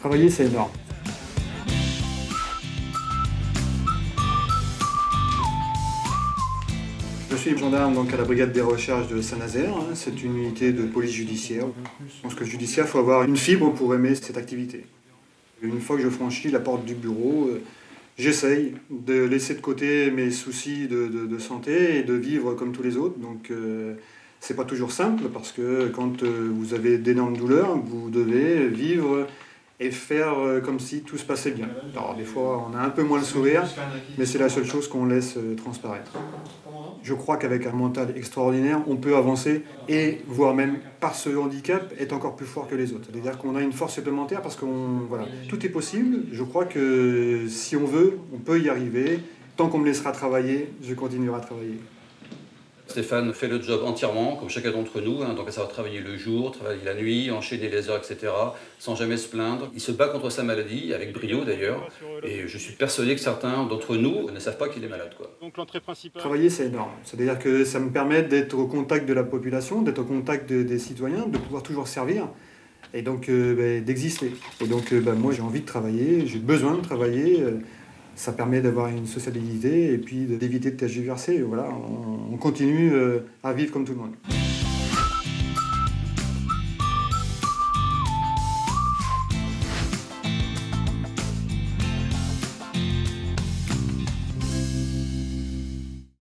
Travailler, c'est énorme. Je suis gendarme donc, à la brigade des recherches de Saint-Nazaire. C'est une unité de police judiciaire. Je pense que le judiciaire, il faut avoir une fibre pour aimer cette activité. Une fois que je franchis la porte du bureau, j'essaye de laisser de côté mes soucis de santé et de vivre comme tous les autres. Donc, c'est pas toujours simple parce que quand vous avez d'énormes douleurs, vous devez vivre et faire comme si tout se passait bien. Alors, des fois, on a un peu moins le sourire, mais c'est la seule chose qu'on laisse transparaître. Je crois qu'avec un mental extraordinaire, on peut avancer et, voire même par ce handicap, être encore plus fort que les autres. C'est-à-dire qu'on a une force supplémentaire parce que voilà, tout est possible. Je crois que si on veut, on peut y arriver. Tant qu'on me laissera travailler, je continuerai à travailler. Stéphane fait le job entièrement, comme chacun d'entre nous, donc à savoir travailler le jour, travailler la nuit, enchaîner les heures, etc., sans jamais se plaindre. Il se bat contre sa maladie, avec brio d'ailleurs, et je suis persuadé que certains d'entre nous ne savent pas qu'il est malade, quoi. Donc l'entrée principale. Travailler, c'est énorme. C'est-à-dire que ça me permet d'être au contact de la population, d'être au contact des citoyens, de pouvoir toujours servir, et donc d'exister. Et donc moi, j'ai envie de travailler, j'ai besoin de travailler. Ça permet d'avoir une sociabilité et puis d'éviter de tergiverser. Voilà, on continue à vivre comme tout le monde.